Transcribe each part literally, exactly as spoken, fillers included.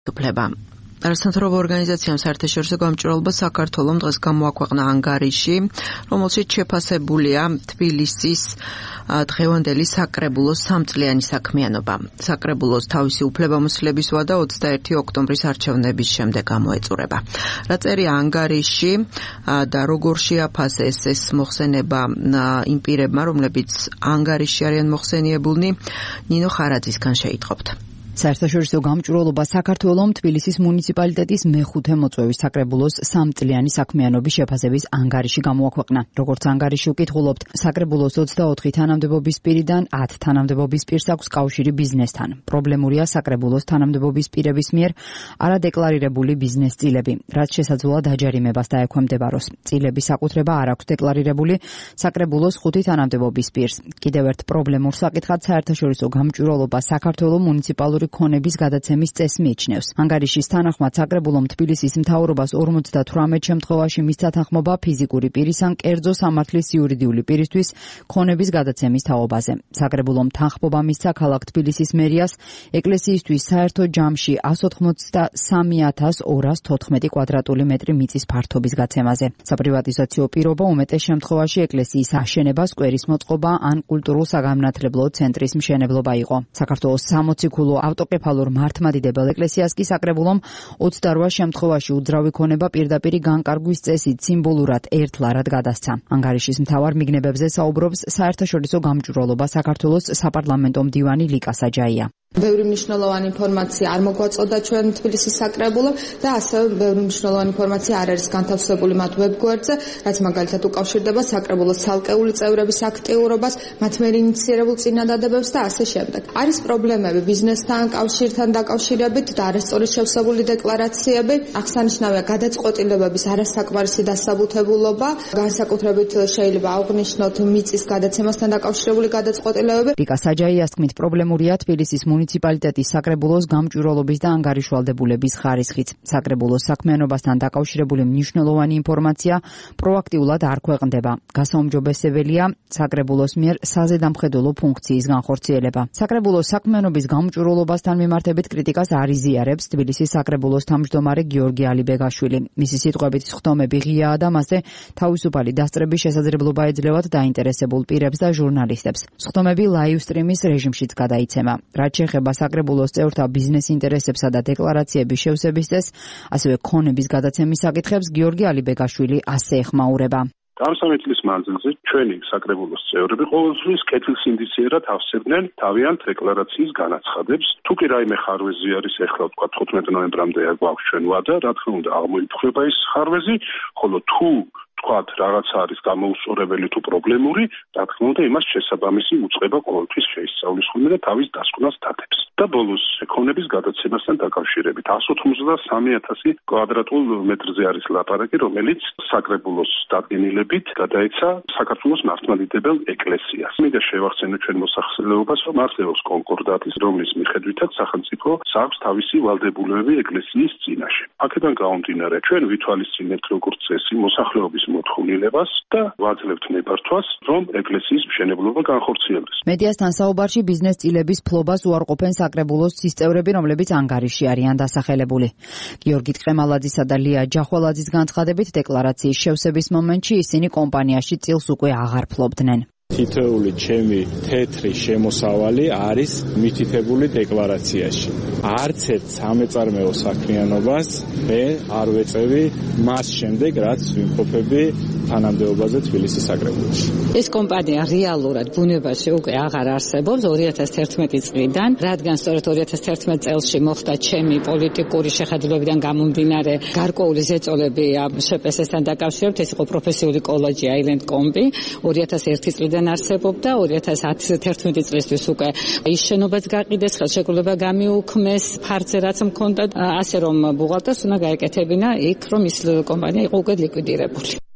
უფლება. Არასამთავრობო ორგანიზაციამ საერთაშორისო გამჭვირვალობა საქართველომ დღეს გამოაქვეყნა ანგარიში, რომელშიც შეფასებულია თბილისის დღევანდელი საკრებულოს სამწლიანი საქმიანობა. საკრებულოს თავისი უფლებამოსილების ვადა ოცდაერთი ოქტომბრის არჩევნების შემდეგ გამოეწურება. რა წერია ანგარიში და როგორ შეაფასეს ეს მოხსენება იმ პირებმა, რომლებიც ანგარიში არიან მოხსენიებულნი, ნინო ხარაძისგან შეიტყობთ. საერთაშორისო გამჭვირვალობა საქართველომ თბილისის მუნიციპალიტეტის მეხუთე მოწვევის საკრებულოს სამწლიანი საქმიანობის შეფასების ანგარიში გამოაქვეყნა. როგორც ანგარიში უკითხულობთ, საკრებულოს ოცდაოთხი თანამდებობის პირიდან ათი თანამდებობის პირს აქვს კავშირი ბიზნესთან. პრობლემურია საკრებულოს თანამდებობის პირების მიერ არადეკლარირებული ბიზნეს წილები, რაც შესაძლოა დაჯარიმებას დაექვემდებაროს. წილების საკუთრება არ აქვს დეკლარირებული საკრებულოს ხუთი თანამდებობის პირს. კიდევ ერთ პრობლემურ საკითხად საერთაშორისო გამჭვირვალობა საქართველოს მუნიციპალურ ქონების გადაცემის წესს მიიჩნევს. ანგარიშის თანახმად საკრებულომ თბილისის მთავრობას ორმოცდათვრამეტ შემთხვევაში მისცა თანხმობა ფიზიკური პირის ან კერძო სამართლის იურიდიული პირისთვის ქონების გადაცემის თაობაზე. საკრებულომ თანხმობა მისცა ქალაქ თბილისის მერიას ეკლესიისთვის საერთო ჯამში εκατს ოცდასამი ათას ორას თოთხმეტი კვადრატული მეტრი მიწის ფართობის გაცემაზე. საპრივატიზაციო პირობა უმეტეს შემთხვევაში ეკლესიის აშენება, სკვერის მოწყობა ან კულტურულ-საგანმანათლებლო ცენტრის მშენებლობა იყო. საქართველოს სამოციქულო ავტოკეფალურ მართლმადიდებელ ეკლესიას კი საკრებულომ ოცდარვა შემთხვევაში უძრავი ქონება პირდაპირი განკარგვის წესით სიმბოლურად ერთლარად გადასცა. ანგარიშის მთავარ მიგნებებზე საუბრობს საერთაშორისო გამჭვირვალობა საქართველოს საპარლამენტო მდივანი ლიკა საჯაია. ბევრი მნიშვნელოვანი ინფორმაცია არ მოგვაწოდა ჩვენ თბილისის საკრებულომ და ასევე ბევრი მნიშვნელოვანი ინფორმაცია არ არის განთავსებული მათ ვებგვერდზე, რაც მაგალითად უკავშირდება საკრებულოს ცალკეული წევრების აქტიურობას, მათ მიერ ინიციირებულ წინადადებებს და ასე შემდეგ. არის პრობლემები ბიზნესთან, კავშირთან დაკავშირებით და არასწორად შევსებული დეკლარაციები, აღსანიშნავია გადაწყვეტილებების არასაკმარისი დასაბუთებულობა, განსაკუთრებით შეიძლება აღვნიშნოთ მიწის გადაცემასთან დაკავშირებული გადაწყვეტილებები. ლიკა საჯაიას თქმით, პრობლემურია თბილისის მუნიციპალიტეტის საკრებულოს გამჭვირვალობის და ანგარიშვალდებულების ხარისხიც. საკრებულოს საქმიანობასთან დაკავშირებული მნიშვნელოვანი ინფორმაცია პროაქტიულად არ ქვეყნდება. გასაუმჯობესებელია საკრებულოს მიერ საზედამხედველო ფუნქციის განხორციელება. საკრებულოს საქმიანობის გამჭვირვალობასთან მიმართებით კრიტიკას არ იზიარებს თბილისის საკრებულოს თავმჯდომარე გიორგი ალიბეგაშვილი. მისი სიტყვებით, სხდომები ღიაა და მასზე თავისუფალი დასწრების შესაძლებლობა ეძლევათ დაინტერესებულ პირებს და ჟურნალისტებს. სხდომები ლაივ სტრიმის რეჟიმშიც გადაიცემა. რაც შეეხება საკრებულოს წევრთა ბიზნეს ინტერესებსა და დეკლარაციების შევსების წესს, ასევე ქონების გადაცემის საკითხებს გიორგი ალიბეგაშვილი ასე ეხმაურება. ამ სამი წლის მანძილზე ჩვენი საკრებულოს წევრები ყოველთვის კეთილსინდისიერად ავსებდნენ თავიანთ დეკლარაციის განაცხადებს. თუ კი რაიმე ხარვეზი არის, ეხლა ვთქვა თხუთმეტი ნოემბრამდე გვაქვს ჩვენ ვადა, რა თქმა უნდა აღმოიფხვრება ის ხარვეზი, ხოლო თუ თქვათ რაღაც არის გამოუსწორებელი თუ პრობლემური, რა თქმა უნდა იმას შესაბამისი უწყება ყოველთვის შეისწავლის ხოლმე და თავის დასკვნას დადებს. და ბოლოს ქონების გადაცემასთან დაკავშირებით εκατს ოცდასამი ათასი კვადრატულ მეტრზე არის ლაპარაკი, რომელიც საკრებულოს დადგენილებით გადაეცა საქართველოს მართლმადიდებელ ეკლესიას. მინდა შევახსენო ჩვენ მოსახლეობას, რომ არსებობს კონკორდატის, რომლის მიხედვითაც სახელმწიფო აქვს თავისი ვალდებულებები ეკლესიის წინაშე. აქედან გამომდინარე, ჩვენ ვითვალისწინებთ როგორც წესი მოსახლეობის მოთხოვნილებას და ვაძლევთ ნებართვას, რომ ეკლესიის მშენებლობა განხორციელდეს. მედიასთან საუბარში ბიზნეს წილების ფლობას უარყოფენ საკრებულოს წევრები, რომლებიც ანგარიში არიან დასახელებული. გიორგი ტყემალაძისა და ლია ჯახვალაძის განცხადებით, დეკლარაციის შევსების მომენტში ისინი კომპანიაში წილს უკვე აღარ ფლობდნენ. თითოეული ჩემი თეთრი შემოსავალი არის მითითებული დეკლარაციაში. არც ერთ სამეწარმეო საქმიანობას მე არ ვეწევი მას შემდეგ, რაც ვიმყოფები თანამდებობაზე თბილისის საკრებულოში. ეს კომპანია რეალურად ბუნებაში უკვე აღარ არსებობს ორი ათას თერთმეტი წლიდან, რადგან სწორედ ორი ათას თერთმეტ წელს მოხდა ჩემი პოლიტიკური შეხედულებიდან გამომდინარე გარკვეული ზეწოლები შპს-თან დაკავშირებით. ეს იყო პროფესიული კოლეჯი Island Combi, ორი ათას ერთი წლიდან არსებობდა, ორი ათას თერთმეტი წლისთვის უკვე ის შენობაც გაყიდეს, ხელშეკრულება გამიუქმეს ფარზე რაც მქონდა, ასე რომ ბუღალტერს უნდა გაეკეთებინა იქ, რომ ის კომპანია იყო უკვე ლიკვიდირებული.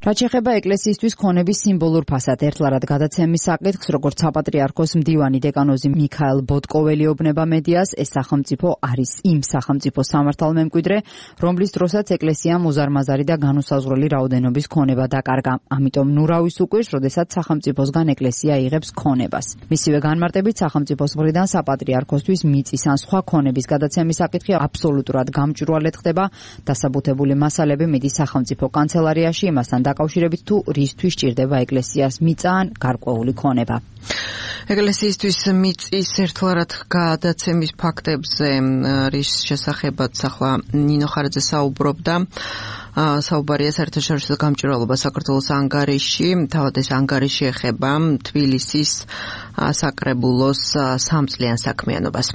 რაც შეეხება ეკლესიისთვის ქონების სიმბოლურ ფასად ერთლარად გადაცემის საკითხს, როგორც საპატრიარქოს მდივანი დეკანოზი მიქაელ ბოტკოველი ობნება მედიას, ეს სახელმწიფო არის იმ სახელმწიფოს სამართალმემკვიდრე, რომლის დროსაც ეკლესიამ უზარმაზარი და განუსაზღვრელი რაოდენობის ქონება დაკარგა. ამიტომ ნურავის უკვირს, როდესაც სახელმწიფოსგან ეკლესია იღებს ქონებას. მისივე განმარტებით სახელმწიფოს მხრიდან საპატრიარქოსთვის მიწის ან სხვა ქონების გადაცემის საკითხი აბსოლუტურად გამჭვირვალედ ხდება. დასაბუთებული მასალები მიდის სახელმწიფო კანცელარიაში, იმასთან დაკავშირებით თუ რისთვის ჭირდება ეკლესიას მიწა ან გარკვეული ქონება. ეკლესიისთვის მიწის ერთლარად გადაცემის ფაქტებზე, რის შესახებაც ახლა ნინო ხარაძე საუბრობდა, საუბარია საერთაშორისო გამჭვირვალობა საქართველოს ანგარიში, თავად ეს ანგარიში ეხება თბილისის საკრებულოს სამწლიან საქმიანობას.